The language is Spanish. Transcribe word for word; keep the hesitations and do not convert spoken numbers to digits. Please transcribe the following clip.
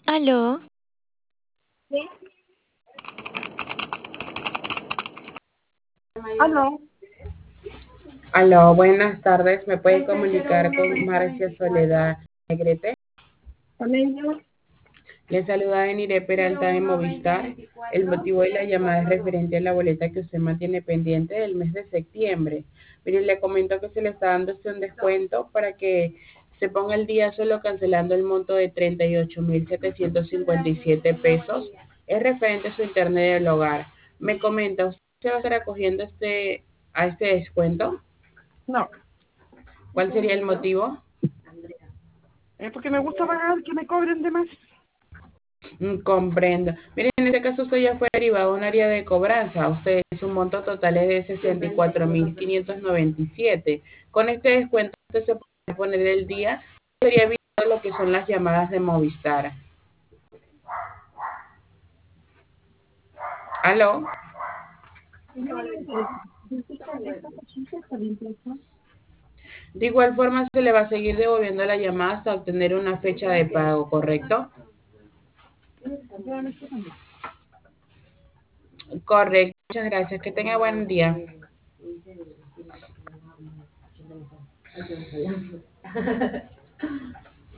Aló, Aló, Aló, buenas tardes. ¿Me puede comunicar con Marcia Soledad Negrete? con ella. Le saluda Enire Peralta de Movistar. El motivo de la llamada es referente a la boleta que usted mantiene pendiente del mes de septiembre. Mire, le comento que se le está dando usted un descuento para que se ponga el día solo cancelando el monto de treinta y ocho mil setecientos cincuenta y siete pesos. Es referente a su internet del hogar. Me comenta, ¿usted se va a estar acogiendo este, a este descuento? No, ¿Cuál sería el motivo? es porque me gusta pagar que me cobren de más. Mm, comprendo. Mire, en este caso usted ya fue derivado a un área de cobranza. Usted, su monto total es de sesenta y cuatro mil quinientos noventa y siete. Con este descuento usted se puede poner el día. Sería evitar lo que son las llamadas de Movistar. ¿Aló? No me interesa. Esta, esta cosita está bien puesta. De igual forma se le va a seguir devolviendo la llamada hasta obtener una fecha de pago, ¿correcto? Ya me está cambiando. Correcto. Muchas gracias. Que tenga buen día.